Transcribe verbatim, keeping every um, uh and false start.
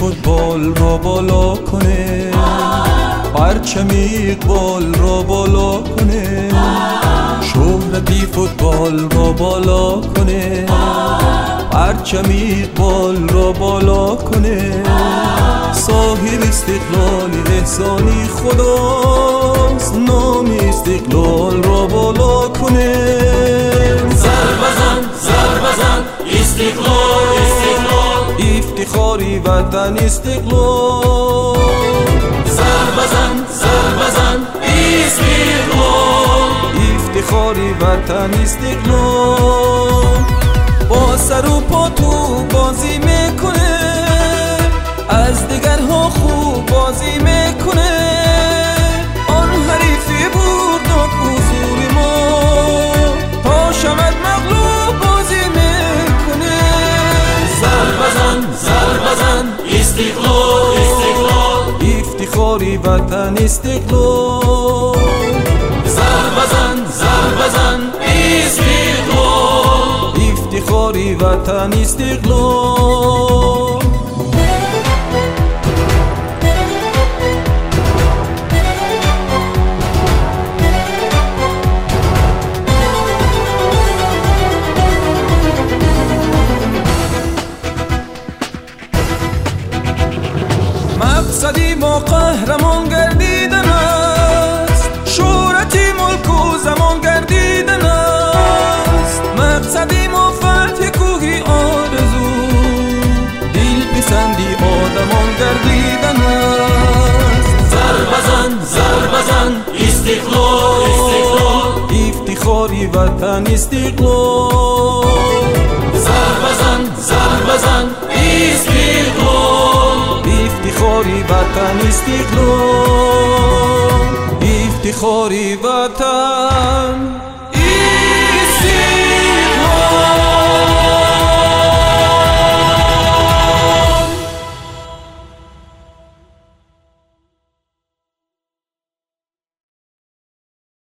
فوتبال رو بالا کنه، پرچم اقبال رو بالا کنه، شهرتی فوتبال رو بالا کنه، پرچم اقبال رو بالا کنه، صاحب استقلال احسانی خداست، نام استقلال رو بالا کنه. سر بزن سر بزن استقلال استقلال، افتخاری وطن استقلال. سر بزن سر بزن استقلال، افتخاری وطن استقلال. با سر و پا تو بازی میکنه، از دیگرها خوب بازی میکنه، آن حریفی برداد حضور ما، تا شود مغلوب بازی میکنه. سر بزن سر بزن استقلال استقلال، افتخاری وطن استقلال. سر بزن سر بزن استقلال، افتخاری وطن استقلال. مقصدی ما قهرمان گردیدن است، شهرتی ملک و زمان گردیدن است. مقصدی ما فتح کوهی آرزو، دل پسندی آدمان گردیدن است. سر بزن سر بزن استقلال استقلال، افتخاری وطن استقلال. سر بزن سر بزن استقلال، افتخاری وطن استقلال. افتخاری وطن